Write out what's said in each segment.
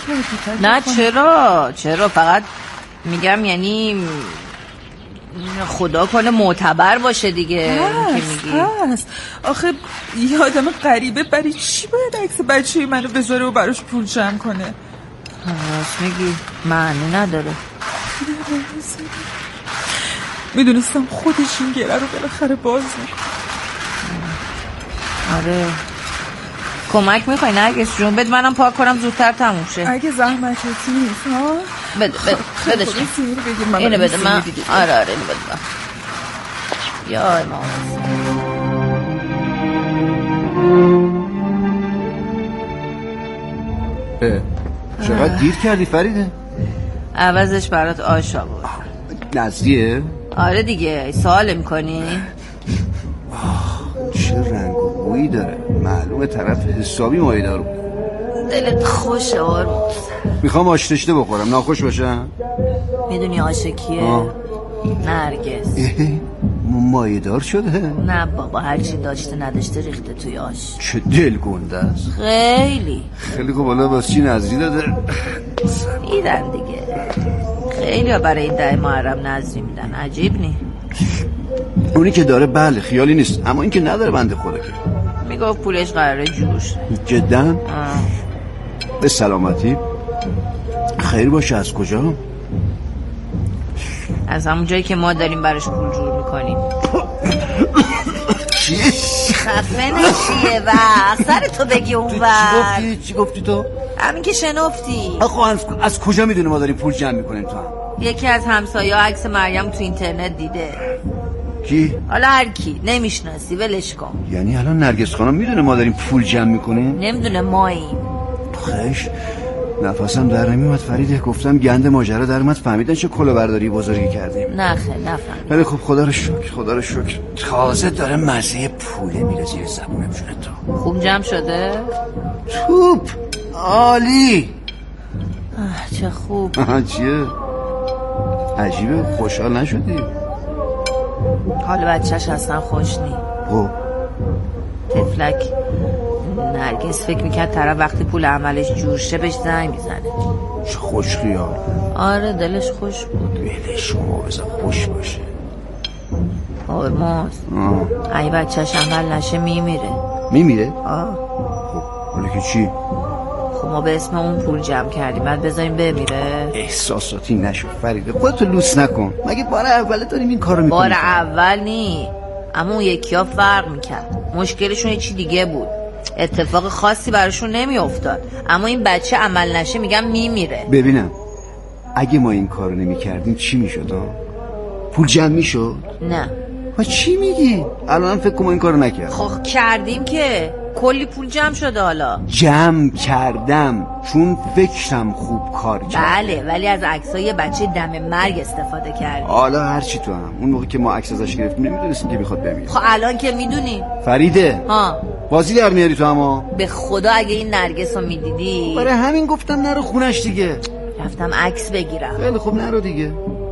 نه چرا فقط میگم یعنی خدا کنه معتبر باشه دیگه که میگی. هست آخه یه آدم غریبه برای چی باید عکس بچه منو بذاره و براش پول جمع کنه؟ راست میگی، معنی نداره. میدونستم خودش این گره رو بالاخره باز میکنه. آره کمک میخوای نرگس جون؟ بد منم پاک کنم زودتر تموم شه. اگه زحمتتی نیست ها. بده اینو بده من. آره اینو بده من. یا امام چقدر دیر کردی فریده؟ عوضش برات آش آورد. نزدیه؟ آره دیگه سوال میکنی؟ چه رنگ و بویی داره، معلومه طرف حسابی مایدار بود. دلت خوشه آرموز. میخوام آش تشته بخورم، ناخوش باشم؟ میدونی آش کیه؟ نرگس. مایدار شده؟ نه بابا هرچی داشته نداشته ریخته توی آش. چه دلگنده است. خیلی خب حالا واسه چی نظری داده؟ میدن دیگه، خیلی ها برای این 10 محرم نظری میدن. عجیب نی؟ اونی که داره بله خیالی نیست، اما این که نداره بنده خدا که میگفت پولش قراره جوش. جدا؟ به سلامتی. خیر باشه. از کجا؟ از همون جایی که ما داریم براش پول جور میکنیم. چیه؟ خفه نشیه و سر تو بگی اون وقت. چی گفتی تو؟ همین که شنفتی. از کجا میدونی ما داریم پول جمع میکنیم تو هم؟ یکی از همسایه‌ها عکس مریم تو اینترنت دیده. کی؟ حالا هر کی نمیشناسی ولش کن. یعنی الان نرگس خانم میدونه ما داریم پول جمع میکنیم؟ نمیدونه ماییم. خیش نفسم در نمیومد فریده، گفتم گند ماجرا در اومد، فهمیدن چه کلاهبرداری بزرگی کردیم. نه خیلی نفهم. ولی خب خدا رو شکر تازه داره مزه پوله میره زیر زبونم. شده تو خوب جمع شده؟ توپ عالی. چه خوب. چیه؟ عجیبه خوشحال نشدی؟ حال بچهش اصلا خوش نی. تفلک نرگس فکر میکرد طرف وقتی پول عملش جور شه بهش زنگ میزنه. چه خوش خیال. آره دلش خوش بود. ولش شما بذار خوش باشه. هرمز ای بچهش عمل نشه میمیره. خب حالا که چی؟ خب ما به اسم اون پول جمع کردیم بعد بذاریم بمیره. احساساتی نشو فریده، خودتو لوس نکن. مگه بار اوله داریم این کارو میکنیم؟ بار اول نی، اما اون یکی ها فرق میکرد. مشکلشون یه چی دیگه بود. اتفاق خاصی براشون نمیافتاد، اما این بچه عمل نشه میگم میمیره. ببینم اگه ما این کارو نمیکردیم چی میشد؟ پول جمع میشد؟ نه. ما چی میگی؟ الان فکر کنم این کارو نکرد. خب کردیم که کلی پول جمع شده. حالا جمع کردم چون فکرم خوب کار کرد. بله ولی از عکسای بچه دم مرگ استفاده کردیم. حالا هر چی تو هم اون موقع که ما عکس ازش گرفتیم نمیدونستیم که میخواد بمیره. خب الان که میدونی. فریده بازی در میاری تو. اما به خدا اگه این نرگس رو میدیدی. برای همین گفتم نرو خونش دیگه. رفتم عکس بگیرم. خیلی خوب نرو دیگه.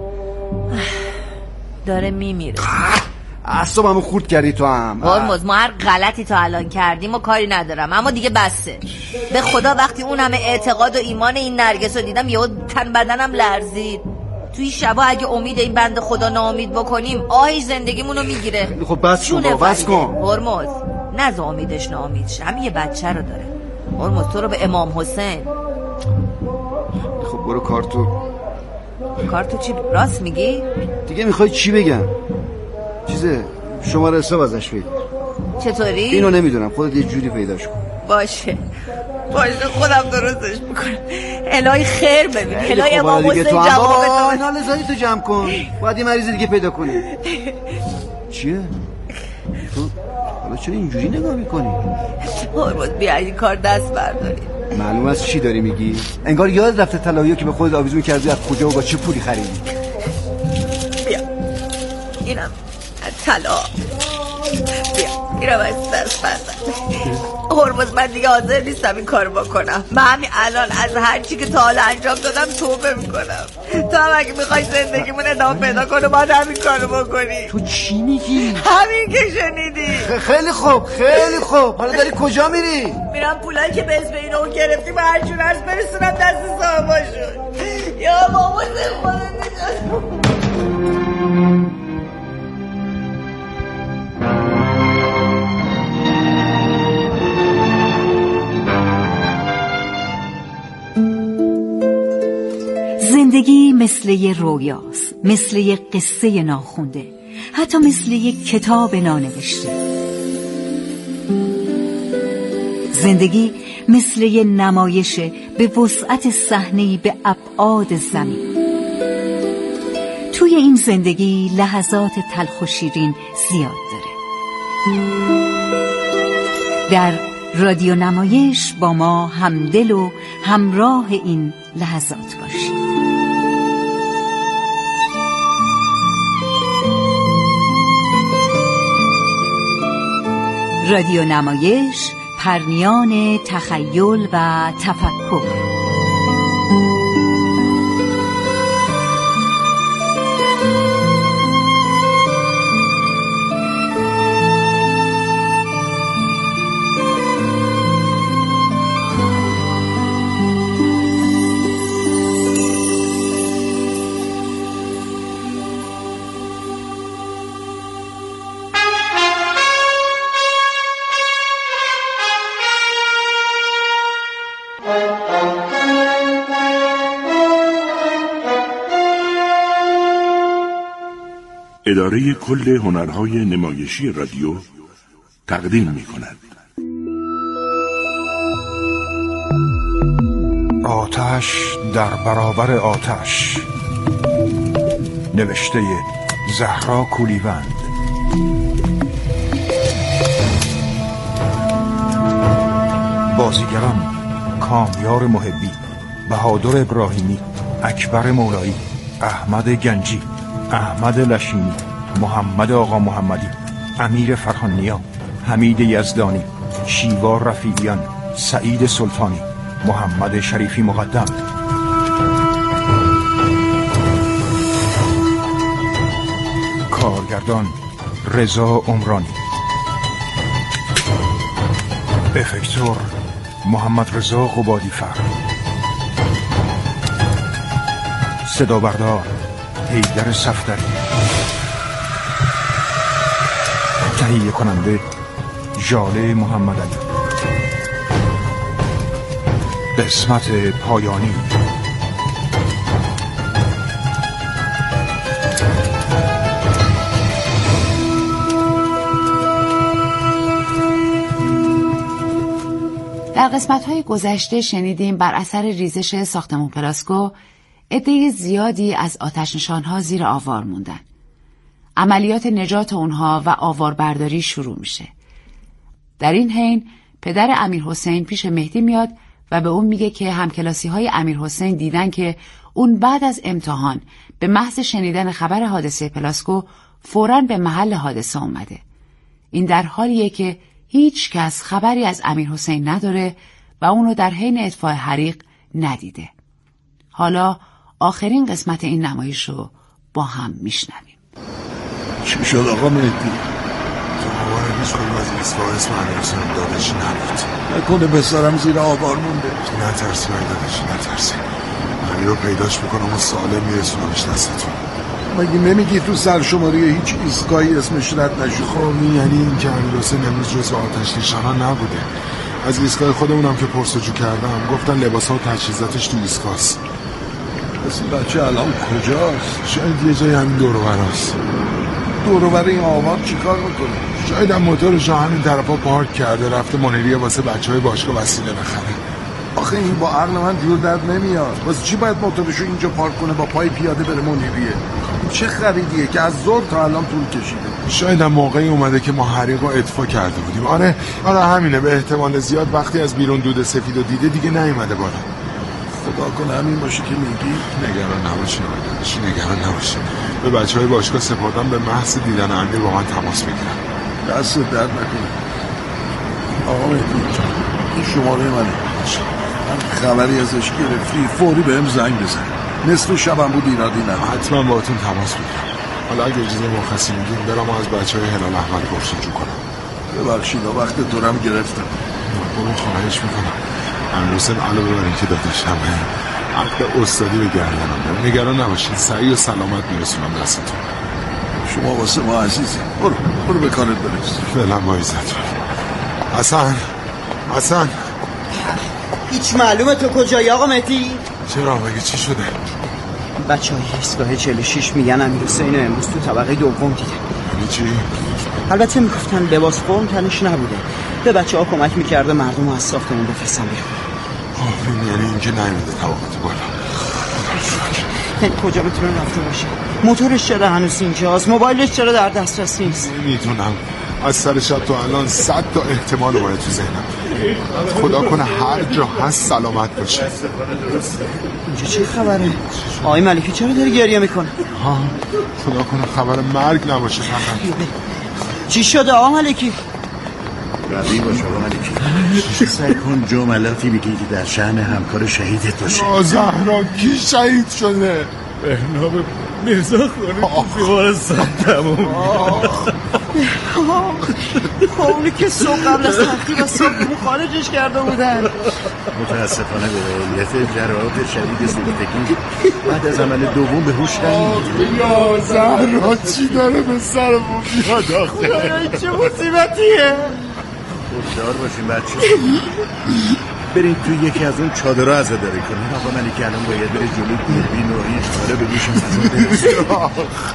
داره میمیره. اعصابمو خورد کردی تو هم. هرمز ما هر غلطی تا الان کردیم و کاری ندارم، اما دیگه بسه. به خدا وقتی اون همه اعتقاد و ایمان این نرگس رو دیدم یهو تن بدنم لرزید. توی شبا اگه امید این بنده خدا ناامید بکنیم آهی زندگیمونو میگیره. خب بس کن بس کن. هرمز نذ امیدش ناامید شه، همین یه بچه رو داره. هرمز تو رو به امام حسین. خب برو کارتو چی؟ راست میگی؟ دیگه میخوای چی بگم؟ چیزه شماره حساب ازش بگیر. چطوری؟ اینو نمیدونم، خودت یه جوری پیداش کن. باشه خودم درستش میکنم. الهی خیر ببین. الهی امام حسین جواب ناله زایی تو جمع کن. باید یه مریض دیگه پیدا کنی. چیه؟ تو حالا چرا اینجوری نگاه میکنی؟ هرمز بیا این کار دست برداری. معلوم است چی داری میگی؟ انگار یاد رفته طلاییو که به خودت آویزون کردی از کجا و با چه پولی خریدی. بیا اینم طلا. بیا اینم از دست بردار. هرمز من دیگه حاضر نیستم این کارو بکنم. من همین الان از هر چی که تا حالا انجام دادم توبه میکنم. تو هم اگه میخوای زندگیمون ادامه پیدا کنه باید همین کارو بکنی. تو چی میگی؟ همین که شنیدی. خیلی خوب خیلی خوب. حالا داری کجا میری؟ میرم پولایی که به اسم اینو گرفتیم هر جور هست برسونم دست صاحباشون. یا بابا خدا نجات. زندگی مثل یه رویاست، مثل یه قصه ناخونده، حتی مثل یه کتاب نانوشته. زندگی مثل یه نمایش به وسعت صحنه‌ای به ابعاد زمین. توی این زندگی لحظات تلخ و شیرین زیاد داره. در رادیو نمایش با ما همدل و همراه این لحظات باشید. رادیو نمایش، پرنیان تخیل و تفکر. اداره کل هنرهای نمایشی رادیو تقدیم می‌کند. آتش در برابر آتش، نوشته زهرا کولیوند. بازیگران: کامیار محبی، بهادر ابراهیمی، اکبر مولایی، احمد گنجی، احمد لشینی، محمد آقا محمدی، امیر فرهانیا، حمید یزدانی، شیوا رفیعیان، سعید سلطانی، محمد شریفی مقدم. کارگردان: رضا عمرانی. افکتور: محمد رضا قبادی‌فر. صدا بردار: حیدر صفدری. تهیه کننده: ژاله محمد علی. قسمت پایانی. در قسمت‌های گذشته شنیدیم بر اثر ریزش ساختمان پلاسکو عده زیادی از آتش‌نشان‌ها زیر آوار موندن. عملیات نجات اونها و آواربرداری شروع میشه. در این حین پدر امیرحسین پیش مهدی میاد و به اون میگه که همکلاسی‌های امیرحسین دیدن که اون بعد از امتحان به محض شنیدن خبر حادثه پلاسکو فوراً به محل حادثه اومده. این در حالیه که هیچ کس خبری از امیرحسین نداره و اونو در حین اطفاء حریق ندیده. حالا آخرین قسمت این نمایش رو با هم میشنویم. چی شد آقا مهدی؟ خبر هیچ کنیم از ایستگاه اسم امیرحسین داداشی نبود. نکنه پسرم زیر آوار مونده. نترسی بایی داداشی نترسی. امیر رو پیداش میکنم و سالم میرسونمش دستتون. مگه نمیگی تو سرشماری هیچ ایستگاهی اسمش رد نشد؟ خب یعنی این که امیرحسین امروز جزو آتش نشانان نبوده. از ایستگاه خودمونم که پرسجو کردم گفتن لباسا و تجهیزاتش تو ایستگاهست. پس این بچه الان کجاست؟ شاید یه جای همین دور و براست. دور و بر این آوار چیکار میکنه؟ شاید هم موتورش همین طرفا پارک کرده رفته منیریه واسه بچهای باشگاه وسیله بخره. آخه این با عقل من جور در نمیاد. واسه چی باید موتورشو اینجا پارک کنه با پای پیاده بره منیریه؟ چه خریدیه که از ظهر تا الان طول کشیده؟ شاید هم موقعی اومده که ما حریق رو اطفا کرده بودیم. آره همینه. به احتمال زیاد وقتی از بیرون دود سفید رو دیده دیگه نیومده بالا. خدا کنه همین باشه که میگی. نگران نباشی. به بچهای باشگاه سپردم به محض دیدن امیر با من تماس میگیرن. دست درد نکنه. آقا مهدی این شماره منه. من خبری ازش گرفتی فوری بهم زنگ بزن. نصف شبم بود ایرادی نه. حتما باهاتون تماس میگیرم. حالا اگه اجازه مرخصی میدین برام از بچهای هلال احمر پرسجو کنم. ببخشید وقت دورم گرفتم. برو خواهش میکنم. امیرحسین علاوه بر اینکه داداشمه عقد استادی به گردنم دارم. نگران نباشید سعی و سلامت میرسونم دستتون. شما واسه ما عزیزی. برو به کارت برس. فعلا با عزت. حسن هیچ معلومه تو کجایی آقا مهدی؟ چرا مگه چی شده؟ بچه های ایستگاه 46 میگن امیرحسین امروز تو طبقه دوم دیده. یعنی چی؟ البته میگفتن لباس فرم تنش نبوده، به بچه ها کمک میکرده مردم از ساختمون بفرستن بیرون. یعنی اینکه نیومده طبقات بالا. یعنی کجا بتونه رفته باشه؟ موتورش چرا هنوز اینجاست؟ موبایلش چرا در دسترس نیست؟ میدونم از سر شب تا الان 100 تا احتمال باید تو ذهنم. خدا کنه هر جا هست سلامت باشه. اینجا چه خبره؟ آقای ملکی چرا داری گریه میکنه؟ خدا کنه خبر مرگ نباشه فقط. چی شده آقا ملکی؟ راضی باش آقا ملکی. سعی کن جملاتی بگی که در شأن همکار شهیدت باشه. زهرا کی شهید شده؟ بهنام میرزا خانه بیمارستان تموم. اونی که صبح قبل از تحقیق و صبح خارجش کرده بودن. متاسفانه به علت جراحات شدید سوختگی بعد از عمل دوم به هوش نمیاد. یا زهرا چی داره به سرمون میاد آخه؟ چه مصیبتیه؟ خوشدار باشین بچه. برید توی یکی از اون چادرها عزاداری کنید. آقا ملکی الان باید بره جلوی دوربین و این چاره به گوش مزون برسه.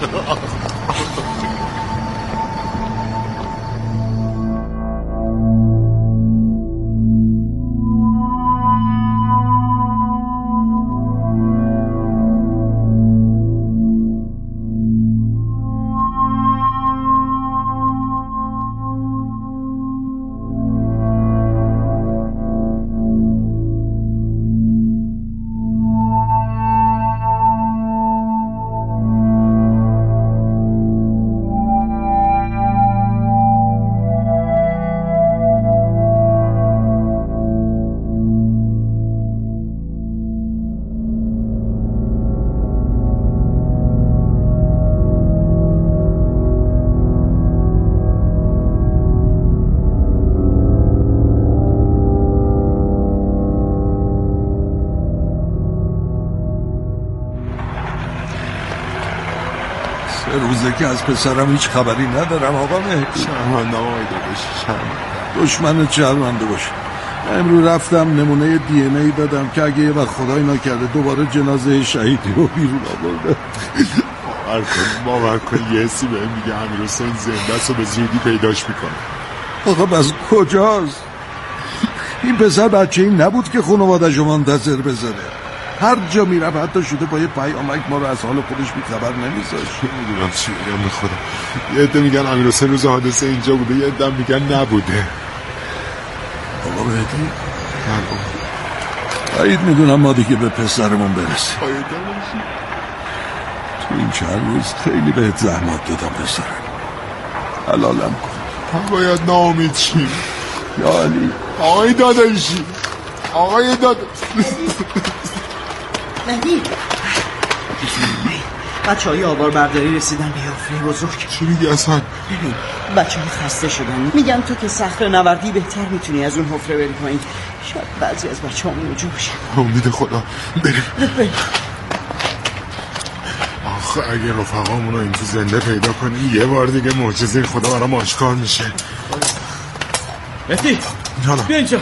روزه که از پسرم هیچ خبری ندارم آقا مهدی. شرمنده آقای داداش. دشمن شرمنده باشه. امروز رفتم نمونه دی ان ای دادم که اگه یه وقت خدای نکرده دوباره جنازه شهیدی رو بیرون آورده. باور کن یه سی بهم میگه امیرحسین زنده است و به زودی پیداش میکنه. آقا بس کجاست؟ این پسر بچه این نبود که خانواده‌شو منتظر بذاره. هر جا میرفت حتی شده با یه پیامک ما رو از حال خودش بی‌خبر نمیذاشت. نمیدونم چی میگم به خدا. یه عده میگن امیرحسین روز حادثه اینجا بوده، یه عده میگن نبوده. آقا مهدی باید میدونم ما دیگه به پسرمون برسیم. تو این چند روز خیلی بهت زحمت دادم پسرم. حلالم کن. باید ناامید شیم. یا علی آقای داداشی. آقای داداشی. مهدی بچه های آوار برداری رسیدن به حفره بزرگ. چی میگی اصلا؟ بچه ها خسته شدن، میگن تو که صخره نوردی بهتر میتونی از اون حفره بری پایین. شاید بعضی از بچه ها اونجا باشه. امید خدا بریم. آخه اگه رفقامون رو این تو زنده پیدا کنیم یه بار دیگه معجزه خدا برام آشکار میشه. مهدی بیا اینجا.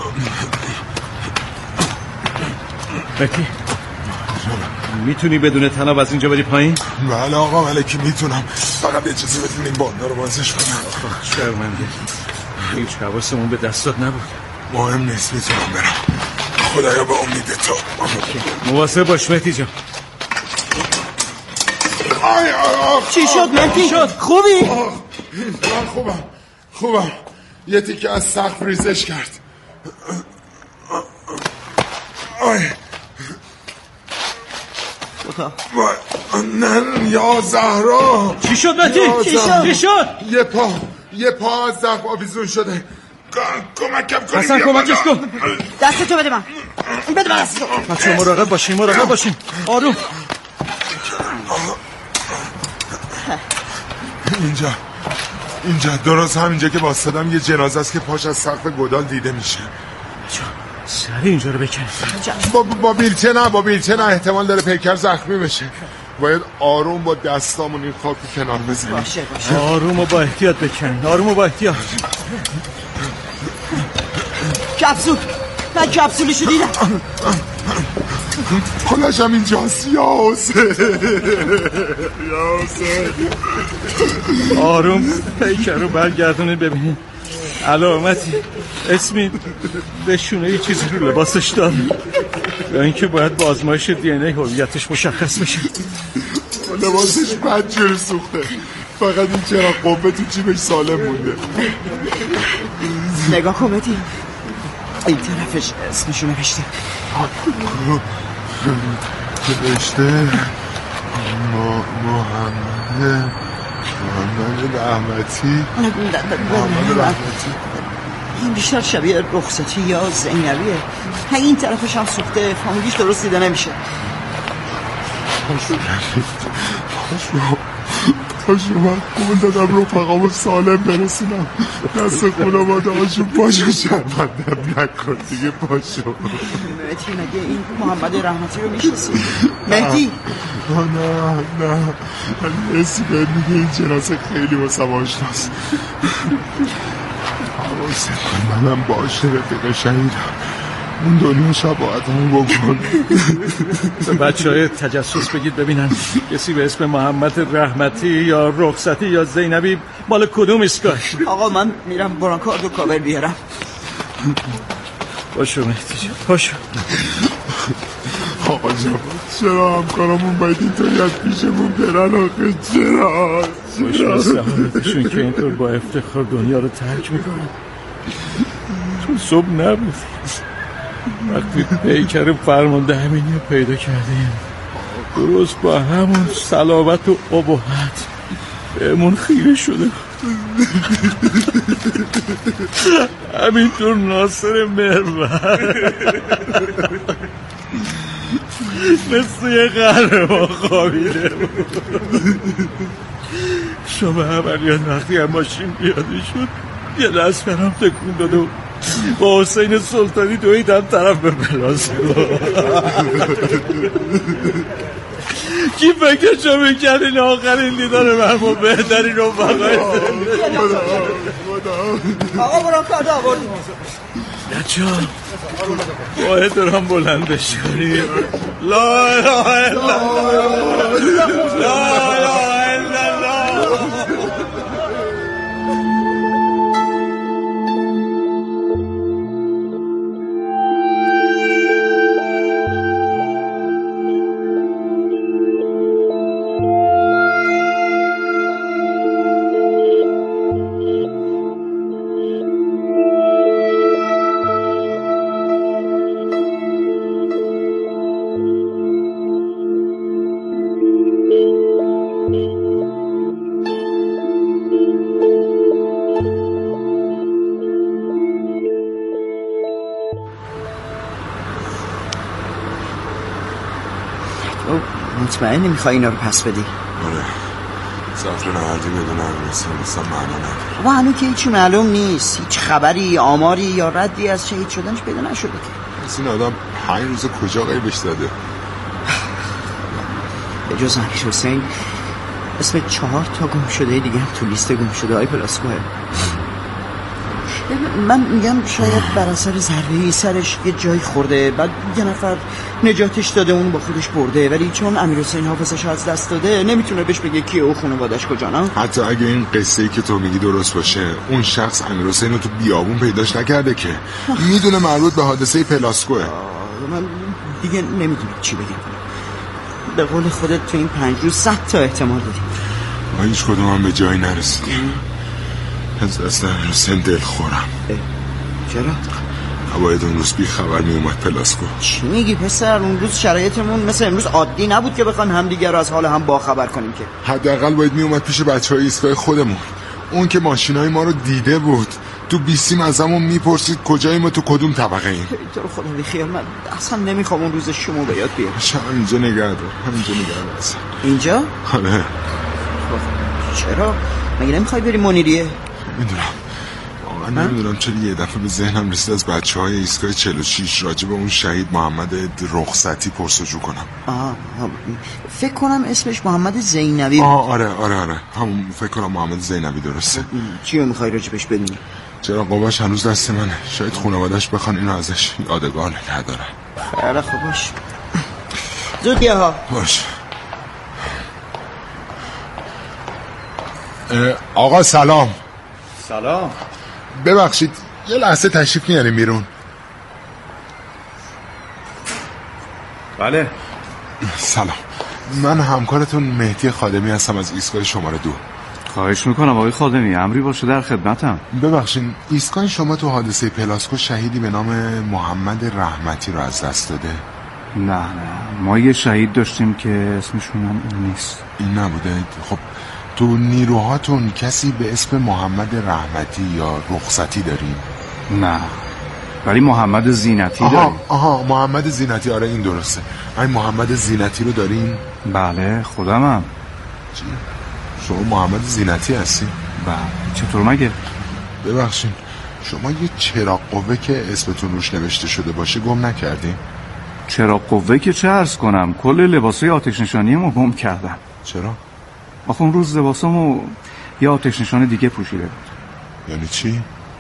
مهدی میتونی بدون تناب از اینجا بری پایین؟ بله آقا ملکی میتونم، فقط اجازه بدین این باندا رو بازش کنم. شرمنده هیچ حواسمون به دستات نبود. مهم نیست میتونم برم. خدایا به امید تو. مواظب باش مهدی جان. چی شد مهدی؟ خوبی؟ من خوبم. یه تیکه از سقف ریزش کرد. نه یا زهرا. چی شد مهدی؟ چی شد؟ یه پا از ضعف آویزون شده. کمکم کنیم. حسن کمکش کن. دستتو بده من. بده من دستتو. بچه مراقب باشین. آروم. اینجا درست همینجا که واسطم یه جنازه است که پاش از سقف گودال دیده میشه. سریع اینجا رو بکن. با بیلچه نه احتمال داره پیکر زخمی بشه. باید آروم با دستامون این خاک کنار بزنیم. باشه. آروم و با احتیاط بکنیم. کپسول. من کپسولشو دیدم. خودش هم اینجاست. یا حسین. آروم پیکر رو برگردونید ببینید علامتی اسمی نشونه یه چیزی رو لباسش داره یا اینکه باید با آزمایش دی ان ای هویتش مشخص بشه. لباسش بدجور سوخته، فقط این چراغ قوه تو جیبش سالم مونده. نگاه کن مهدی، این طرفش اسمشو نوشته محمد رحمتی. این بیشتر شبیه رخصتی یا زینبیه. این طرفش هم سوخته، فامیلیش درست دیده نمیشه. پاشو من قول دادم رفقامو سالم برسونم دست خانواده هاشون. پاشو شرمندم نکن دیگه. پاشو مهدی، مگه این محمد رحمتی رو میشناسی؟ مهدی نه اسم بهم میگه این جنازه خیلی واسم آشناست. حواست کن منم باشه رفیق شهیدم. اون دنیا شباهت هم بکن. بچه های تجسس بگید ببینن کسی به اسم محمد رحمتی یا رخصتی یا زینبی مال کدوم ایستگاه؟ آقا من میرم برانکاردو کاور بیارم. باشو مهدی جان باشو. آقا جان چرا همکارمون باید اینطوری از پیشمون برن آخه؟ چرا؟ باشو سعادتشون که اینطور با افتخار دنیا رو ترک میکنن. چون صبح نبودی وقتی پیکر فرمانده همینی رو پیدا کردیم درست با همون صلابت و ابهت بهمون خیره شده. همینطور ناصر مهرور مثل یه قهرمان خوابیده بود. شما عملیات وقتی هم ماشین پیاده شد یه دست برام تکون داده و با حسین سلطانی دویدم طرف به پلاسکو. کی فکرشو میکرد این آخرین دیدار من با بهترین رفقای زندگی. آقا برانکاردو آوردیم. بچه ها با احترام بلندش کنیم. لا اله الا الله، لا اله الا الله. مطمئنی میخوای اینا رو پس بدی؟ آره سفر نوردی بدون امیرحسین بسن معنا نداره. و هنو که هیچی معلوم نیست، هیچ خبری آماری یا ردی از شهید شدنش پیدا نشده. از این آدم 5 روز کجا غیبش زده؟ به جز امیرحسین اسم 4 تا گم شده دیگه هم تو لیست گم شده های پلاسکوه. من میگم شاید بر اثر ضربه‌ای سرش یه جای خورده، بعد یه نفر نجاتش داده اون با خودش برده، ولی چون امیرحسین حافظش از دست داده نمیتونه بهش بگه کیه و خانواده‌اش کجا. نه حتی اگه این قصه‌ای که تو میگی درست باشه اون شخص امیرحسین رو تو بیابون پیداش نکرده که میدونه مربوط به حادثه پلاسکوه. من دیگه نمیدونم چی بگم. به قول خودت تو این 5 روز 100 تا احتمال دادیم ما هیچ کدوم هم به جایی نرسیدیم. از دست امیرحسین دل خورم. چرا؟ باید اون روز بی خبر می اومد پلاسکو. چی میگی پسر؟ اون روز شرایطمون مثل امروز عادی نبود که بخوان همدیگه رو از حال هم با خبر کنیم که. حداقل باید می اومد پیش بچهای ایستگاه خودمون. اون که ماشینای ما رو دیده بود تو بیستیم ازمون میپرسید کجاییم و تو کدوم طبقه ایم. تو رو خدا بیخیال، من اصلا نمیخوام اون روز شما به یاد بیاد. همینجا نگه دار، همینجا نگه دار. اینجا؟ آره. چرا؟ مگه نمیخوای بری منیریه؟ میدونم، واقعا نمیدونم چرا یه دفعه به ذهنم رسید از بچه‌های ایستگاه 46 راجع به اون شهید محمد رخصتی پرسجو کنم. فکر کنم اسمش محمد زینبی. آره همون، فکر کنم محمد زینبی درسته. چی رو میخوای راجبش بدونی؟ چرا قوبش هنوز دست منه، شاید خانواده‌اش بخوان اینو ازش یادگار نگه دارن. خیلی خوب، باش زود بیا ها. باش. آقا سلام. سلام. ببخشید یه لحظه تشریف میاریم بیرون؟ بله. سلام، من همکارتون مهدی خادمی هستم از ایستگاه شماره 2. خواهش میکنم آقای خادمی، امری باشه در خدمتم. ببخشید ایستگاه شما تو حادثه پلاسکو شهیدی به نام محمد رحمتی رو از دست داده؟ نه ما یه شهید داشتیم که اسمشون هم اون نیست. این نبوده؟ خب تو نیروهاتون کسی به اسم محمد رحمتی یا رخصتی داریم؟ نه، ولی محمد زینتی داریم. محمد زینتی، آره این درسته. این محمد زینتی رو داریم؟ بله خودمم. چی؟ شما محمد زینتی هستی؟ بله. چطور مگه؟ ببخشید شما یه چراغ قوه که اسمتون روش نوشته شده باشه گم نکردین؟ چراغ قوه که چه عرض کنم، کل لباسای آتش نشانیمو گم کردم. چرا؟ آخه اون روز لباسامو یه آتش نشان دیگه پوشیده بود. یعنی چی؟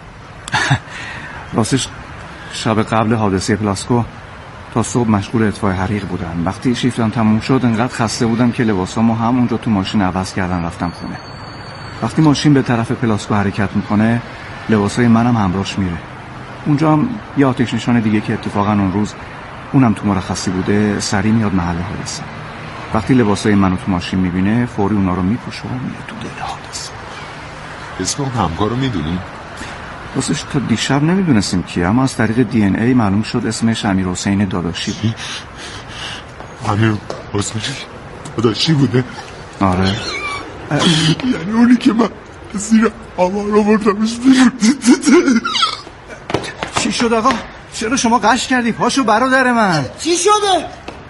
راستش شب قبل حادثه پلاسکو تا صبح مشغول اطفای حریق بودم. وقتی شیفتم تموم شد انقدر خسته بودم که لباسامو همونجا تو ماشین عوض کردم رفتم خونه. وقتی ماشین به طرف پلاسکو حرکت میکنه لباسای منم همراهش میره. اونجا هم یه آتش نشان دیگه که اتفاقا اون روز اونم تو مرخصی بوده سری میاد محل حادثه. وقتی لباسای منو تو ماشین میبینه فوری اونا رو میپوشه و میره تو دل حادثه. اسم اون همکار رو میدونی؟ راستش تا دیشب نمیدونستیم کیه، اما از طریق دی ان ای معلوم شد اسمش امیرحسین داداشی بود. امیرحسین داداشی بوده؟ آره. یعنی اونی که من زیر آوار آوردمش بیرون. چی شد آقا؟ چرا شما قش کردی؟ پاشو برادر من. چی شده؟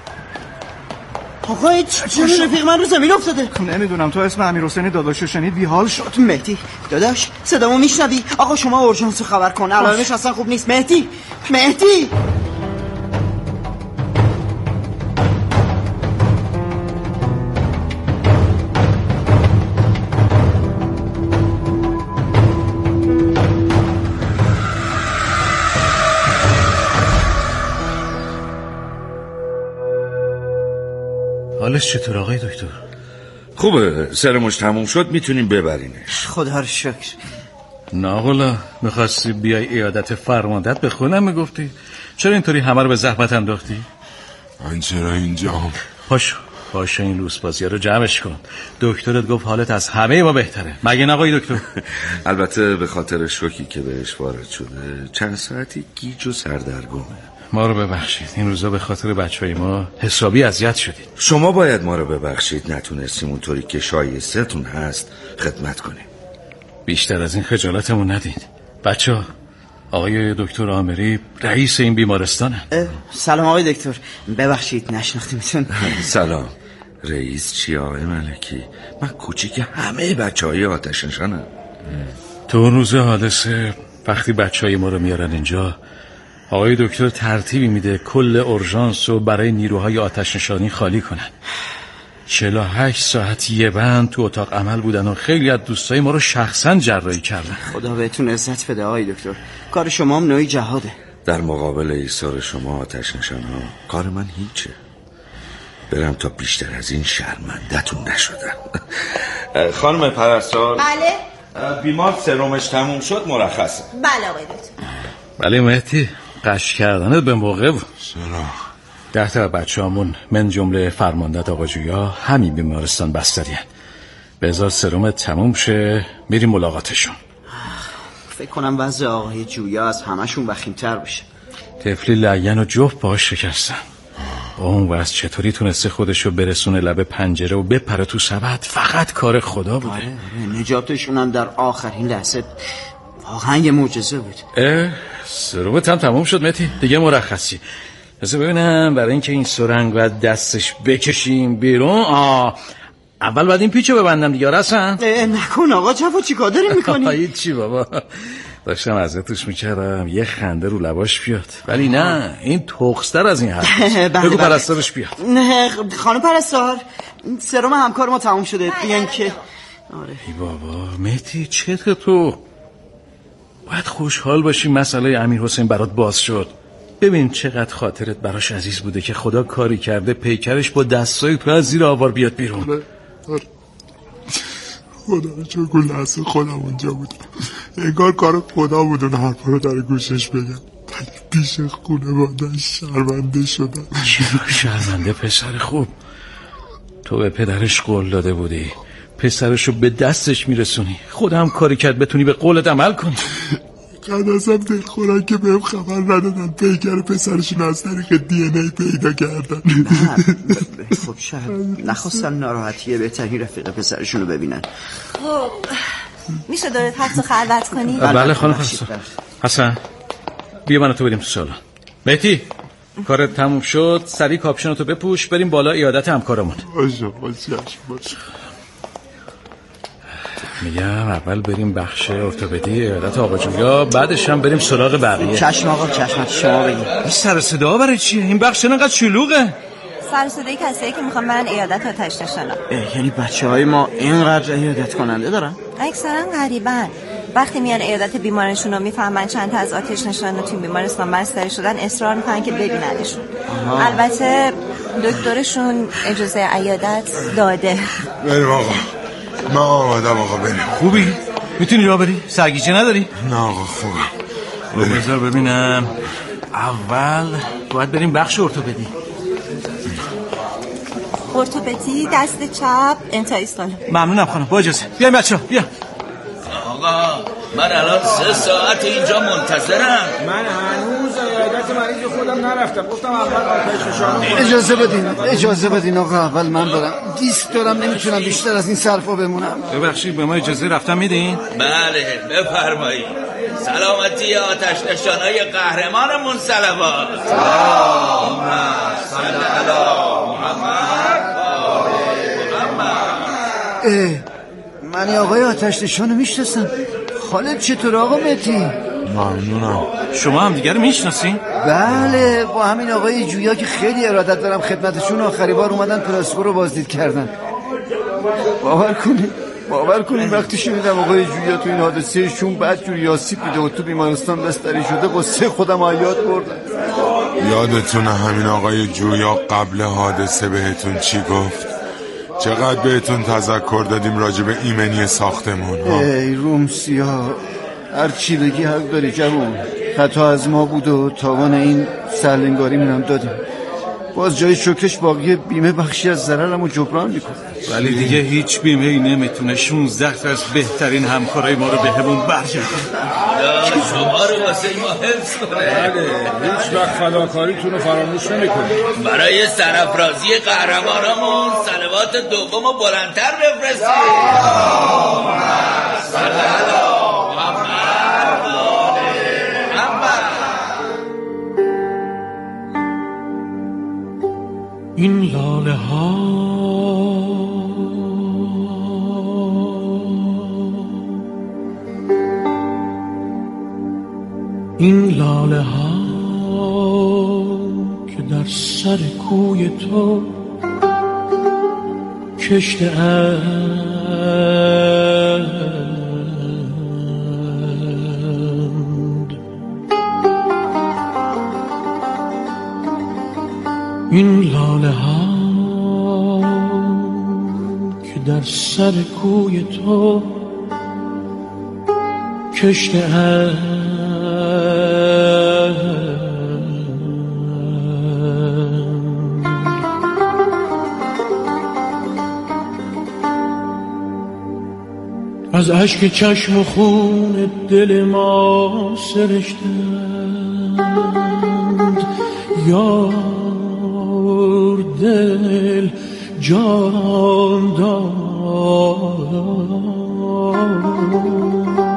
آقا چرا رفیق من رو زمین افتاده؟ نمیدونم، تو اسم امیرحسین داداشو شنید بیحال شد. مهدی داداش صدامو میشنوی؟ آقا شما اورژانس رو خبر کن، علائمش اصلا خوب نیست. مهدی حالش چطور آقای دکتر؟ خوبه، سرمش تموم شد میتونیم ببرینش. خدا رو شکر. ناغلا میخواستی بیای ایادت فرماندهت به خونم میگفتی؟ چرا اینطوری همه رو به زحمت انداختی؟ من چرا اینجام؟ پاشو این لوسبازی رو جمعش کن. دکترت گفت حالت از همه ما بهتره، مگه نه آقای دکتر؟ البته به خاطر شوکی که بهش وارد شده چند ساعتی گیج و سردرگمه. ما رو ببخشید، این روزا به خاطر بچهای ما حسابی اذیت شدید. شما باید ما رو ببخشید، نتونستیم اونطوری که شایسته‌تون هست خدمت کنیم. بیشتر از این خجالتمون ندید. بچه‌ها، آقای دکتر آمری رئیس این بیمارستانه. سلام آقای دکتر، ببخشید نشناختیمتون. سلام. رئیس چی آقای ملکی؟ من کوچیک همه بچهای آتش نشانم. تو اون روز حادثه وقتی بچهای ما رو میارن اینجا، آقای دکتر ترتیبی میده کل اورژانس رو برای نیروهای آتش نشانی خالی کنن. 48 ساعت یه بند تو اتاق عمل بودن و خیلی از دوستای ما رو شخصا جراحی کردن. خدا بهتون عزت بده آقای دکتر، کار شما هم نوعی جهاده. در مقابل ایثار شما آتش نشان ها کار من هیچه. برم تا بیشتر از این شرمنده‌تون نشدم. خانم پرستار. بله. بیمار سرمش تموم شد مرخصه. بله آقای دکتر. بله مهدی، قش کردنت به موقع بود. چرا؟ 10 تا بچه‌هامون من جمله فرمانده‌ت آقا جویا همین بیمارستان بسترین. بذار سرمت تموم شه میریم ملاقاتشون. فکر کنم وضع آقای جویا از همشون وخیم‌تر باشه. طفلی لعین و جفت باهاش شکستن. اون واسه چطوری تونسته خودشو برسونه لب پنجره و بپره تو سبد، فقط کار خدا بوده. آره نجاتشون هم در آخرین لحظه واقعا یه معجزه بود. سرمت هم تموم شد مهدی، دیگه مرخصی. بذار ببینم برای اینکه این سرنگ باید دستش بکشیم بیرون. اول باید این پیچو ببندم دیگه. رسن نکن آقا جفا، چی کار داری میکنی؟ هیچی بابا، داشتم ازتش میکردم یه خنده رو لباش بیاد، ولی نه این تخستر از این حرف. بگو پرستارش بیاد. نه خانم پرستار، سرم همکار ما تموم شده. بیان که ای بابا مهدی چته تو؟ باید خوشحال باشی مسئله امیر حسین برات باز شد. ببین چقدر خاطرت براش عزیز بوده که خدا کاری کرده پیکرش با دستای تو از زیر آوار بیاد بیرون. خدا چون گل لحظه خودم اونجا بودم، انگار کار خدا بود اون حرفا رو در گوشش بگم، ولی پیش خونه مادن شرمنده شدم. چرا شرمنده پسر خوب؟ تو به پدرش قول داده بودی پسرشو به دستش میرسونی، خودم کاری کرد بتونی به قولت عمل کنی. قد ازم دلخورن که بهم خبر ندادن پیکر پسرشون از طریق DNA پیدا کردن. خب شاید نخواستن ناراحتیه بهترین رفیق پسرشون رو ببینن. خب میشه داره تخت خلوت کنی؟ بله خانم حسن بیا من تو بریم تو سالن. مهدی کارت تموم شد، سریع کاپشنتو بپوش بریم بالا عیادت همکارمون. باشه. میگم اول بریم بخش ارتوپدی عیادت آقا جویا، بعدش هم بریم سراغ بقیه. چشم آقا چشمت شما بگید. این سر صدا برای چیه؟ این بخش انقدر شلوغه. سر صدای کسایی که میخوان برن عیادت آتش نشانا. یعنی بچهای ما اینقدر عیادت کننده دارن؟ اکثرا غریبن. وقتی میان عیادت بیمارشون رو میفهمن چند تا از آتش نشانا تو بیمارستان بستری شدن، اصرار میکنن که ببیننشون. البته دکترشون اجازه عیادت داده. بریم آقا، من آمدم آقا بریم. خوبی؟ میتونی راه بری؟ سرگیجه نداری؟ نه آقا خوبه. بذار ببینم. اول باید بریم بخش ارتوپدی. ارتوپدی دست چپ انتهای سالن. ممنونم خانم، با اجازه. بیاین بچه‌ها بیا. آقا من الان 3 ساعت اینجا منتظرم. من هنوز عیادت مریض خودم نرفتم، گفتم اول آتش نشانا. اجازه بدین آقا، اول من برم. دیسک دارم نمیتونم بیشتر از این صرفا بمونم. ببخشید به ما اجازه رفتن میدین؟ بله بفرمایید. سلامتی آتش نشانای قهرمانمون صلوات. اللهم صل علی محمد. من آقای آتش نشانو میشناسم. خالد چطور آقا مهدی؟ ممنونم. شما هم دیگر میشناسین؟ بله با همین آقای جویا که خیلی ارادت دارم خدمتشون، آخری بار اومدن پلاسکو رو بازدید کردن. باور کنین وقتی شنیدم آقای جویا تو این حادثه شون بدجوری آسیب دیده و تو بیمارستان بستری شده، قصه خودم رو یاد بردم. یادتونه همین آقای جویا قبل حادثه بهتون چی گفت؟ چقدر بهتون تذکر دادیم راجع به ایمنی ساختمون ها. ای روم سیاه، هر چی بگی حق داری جوون. خطا از ما بود و تاوان این سرلنگاری منم دادیم. باز جای شکرش باقی بیمه بخشی از ضررمو جبران میکنه. ولی دیگه هیچ بیمه ای نمیتونه 16 تا از بهترین همکارای ما رو به همون برگردونه. شما رو واسه ما حفظ کنه. بله هیچ وقت فداکاریتون رو فراموش نمیکنه. برای سرافرازی قهرمانامون صلوات دومو بلندتر بفرستید. اللهم صل علی محمد. این لاله ها این لاله ها که در سر کوی تو کشته اند، این لاله ها که در سر کوی تو کشته اند، از اشک چشم و خون دل ما سرشتند. یار دل جان دار